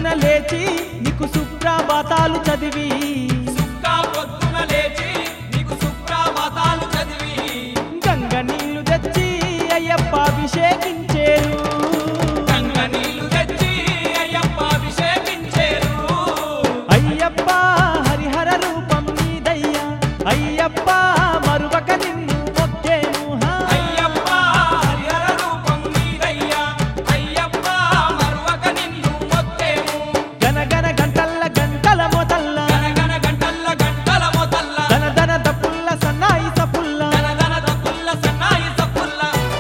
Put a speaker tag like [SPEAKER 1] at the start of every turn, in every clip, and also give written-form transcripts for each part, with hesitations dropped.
[SPEAKER 1] పొద్దున లేచి నీకు సుప్రభాతాలు చదివి
[SPEAKER 2] పొద్దున లేచి నీకు సుప్రభాతాలు చదివి
[SPEAKER 1] గంగ నీళ్లు తెచ్చి అయ్యప్ప అభిషేకించేరు
[SPEAKER 2] గంగ నీళ్లు తెచ్చి అయ్యప్ప అభిషేకించేరు
[SPEAKER 1] అయ్యప్ప హరిహర రూపం నీదయ్యా అయ్యప్ప మరువక నిన్ను మొక్కేను
[SPEAKER 2] అయ్యప్ప హరిహర రూపం నీదయ్యా అయ్యప్ప మరువక నిన్ను మొక్కేము
[SPEAKER 1] గనగన గంటల్ల గంటల మొదల్ల
[SPEAKER 2] గనగన గంటల్ల గంటల మొదల్ల
[SPEAKER 1] దన దన దప్పుల్ల సన్నాయి సపుల్ల
[SPEAKER 2] దనదన దప్పుల్ల సన్నాయి సప్పుల్ల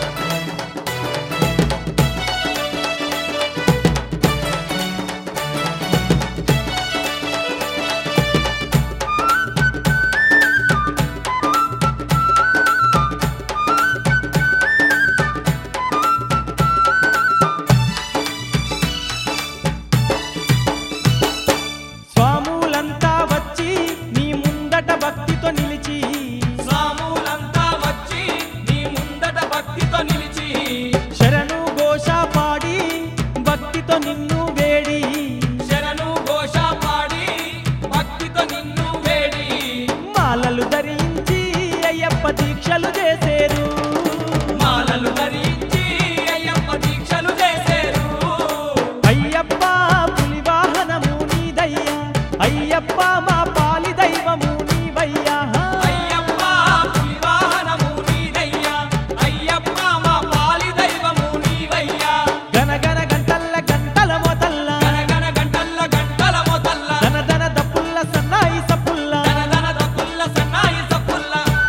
[SPEAKER 1] స్వాములంతా వచ్చి నీ ముందట భక్తితో నిలిచి
[SPEAKER 2] స్వాములంతా వచ్చి నీ ముందట భక్తితో నిలిచి
[SPEAKER 1] శరణు ఘోష పాడి భక్తితో నిన్ను వేడి
[SPEAKER 2] శరణు ఘోష పాడి భక్తితో నిన్ను వేడి
[SPEAKER 1] మాలలు ధరించి అయ్యప్ప దీక్షలు చేసేరు
[SPEAKER 2] మాలలు ధరించి అయ్యప్ప దీక్షలు చేసేరు
[SPEAKER 1] అయ్యప్ప పులి వాహనము నీదయ్యా అయ్యప్ప మా పాలి దైవము నీవయ్యా
[SPEAKER 2] అయ్యప్ప పులి వాహనము నీదయ్యా అయ్యప్ప మా పాలి దైవము నీవయ్యా
[SPEAKER 1] గనగన గంటల్ల గంటల మొదల్ల
[SPEAKER 2] గనగన గంటల్ల గంటల మొదల్ల
[SPEAKER 1] దన దన దప్పుల్ల సన్నాయి సపుల్ల
[SPEAKER 2] దనదన దప్పుల్ల సన్నాయి సప్పుల్ల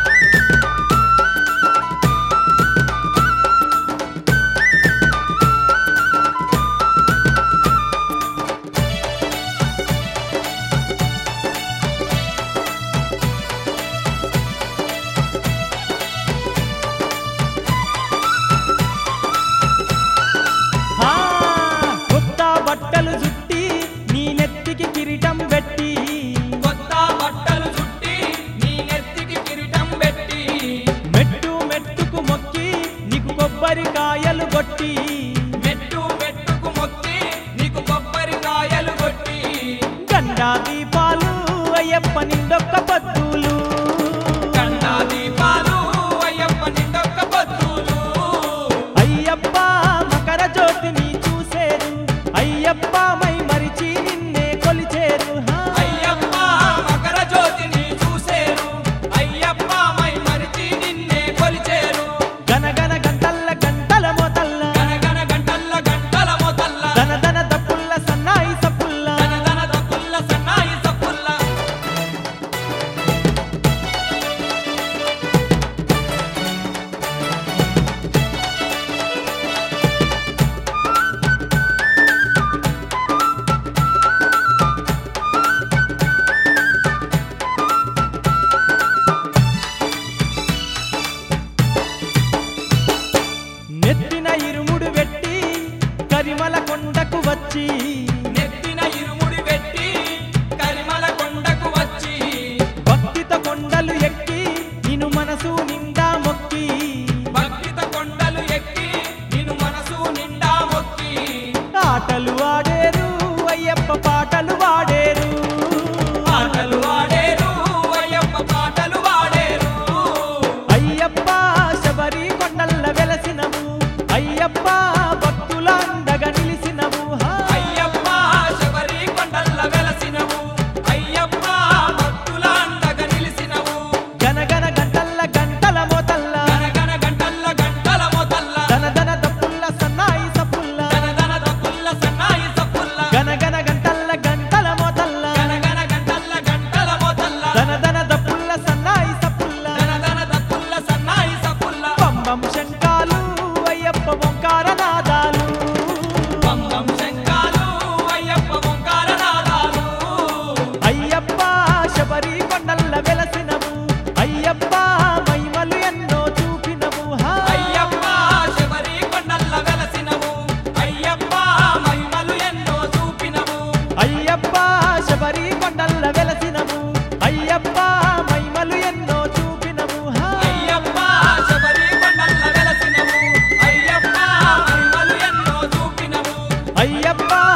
[SPEAKER 1] ఆ, కొత్త బట్టలు చుట్టి నీ నెత్తికి కిరీటం పెట్టి
[SPEAKER 2] కొత్త బట్టలు చుట్టి నీ నెత్తికి కిరీటం పెట్టి
[SPEAKER 1] మెట్టు మెట్టుకు మొక్కి నీకు కొబ్బరికాయలు కొట్టి
[SPEAKER 2] మెట్టు మెట్టుకు మొక్కి నీకు కొబ్బరికాయలు కొట్టి
[SPEAKER 1] గండా దీపాలు అయ్యప్ప నిండొక్క పద్దులు
[SPEAKER 2] గండా దీపాలు అయ్యప్ప నిండొక్క పొద్దులు
[SPEAKER 1] అయ్యప్ప మకర జ్యోతిని చూసేరు అయ్యప్ప మై మరిచి నిన్నే కొలిచేరు
[SPEAKER 2] అయ్యప్ప మకర జ్యోతిని చూసేరు అయ్యప్ప మై మరిచి నిన్నే కొలిచేరు
[SPEAKER 1] గనగన గంటల్ల గంటల మొదల్ల
[SPEAKER 2] గనగన గంటల్ల గంటల మొదల్ల
[SPEAKER 1] దన దన దప్పుల్ల సన్నాయి సపుల్ల
[SPEAKER 2] దనదన దప్పుల్ల సన్నాయి సప్పుల్ల
[SPEAKER 1] నెత్తిన ఇరుముడు పెట్టి కరిమల కొండకు వచ్చి
[SPEAKER 2] నెత్తిన ఇరుముడి పెట్టి కరిమల కొండకు వచ్చి
[SPEAKER 1] భక్తితో కొండలు ఎక్కి నిన్ను మనసు నిండా మొక్కి
[SPEAKER 2] భక్తితో కొండలు ఎక్కి నిన్ను మనసు నిండా మొక్కి
[SPEAKER 1] ఆటలు ఆడేరు అయ్యప్ప పాటలు వాడేరు
[SPEAKER 2] పాటలు వాడేరు అయ్యప్ప పాటలు వాడేరు
[SPEAKER 1] అయ్యప్ప శబరి కొండల్ల వెలసినవు అయ్యప్ప భక్తుల అండగా నిలిసినవు
[SPEAKER 2] అయ్యప్ప శబరి కొండల్ల వెలసినవు అయ్యప్ప భక్తుల అండగా నిలిసినవు
[SPEAKER 1] గనగన గంటల్ల గంటల మొదల్ల
[SPEAKER 2] గనగన గంటల్ల గంటల మొదల్ల
[SPEAKER 1] దన దన దప్పుల్ల సన్నాయి సపుల్ల
[SPEAKER 2] దనదన దప్పుల్ల సన్నాయి సప్పుల్ల
[SPEAKER 1] గనగన గంటల్ల గంటల మొదల్ల
[SPEAKER 2] గనగన గంటల్ల గంటల మొదల్ల
[SPEAKER 1] దన దన దప్పుల్ల సన్నాయి సపుల్ల
[SPEAKER 2] దనదన దప్పుల్ల సన్నాయి సప్పుల్ల
[SPEAKER 1] పంబం శంకాలు అయ్యప్ప ఓంకార నాదాలు
[SPEAKER 2] పంబం శంఖాలు అయ్యప్ప ఓంకార నాదాలు
[SPEAKER 1] అయ్యప్ప శబరి కొండల్ల వెలసినవు అయ్యప్ప మహిమలు ఎన్నో చూపినవు
[SPEAKER 2] అయ్యప్ప శబరి కొండల్ల వెలసినవు అయ్యప్ప మహిమలు ఎన్నో చూపినవు
[SPEAKER 1] అయ్యప్ప శబరి కొండల్ల వెలసినవు అయ్యప్ప మహిమలు ఎన్నో చూపినవు
[SPEAKER 2] అయ్యప్ప శబరి కొండల్ల వెలసినవు అయ్యప్ప మహిమలు ఎన్నో చూపినవు
[SPEAKER 1] అయ్యప్ప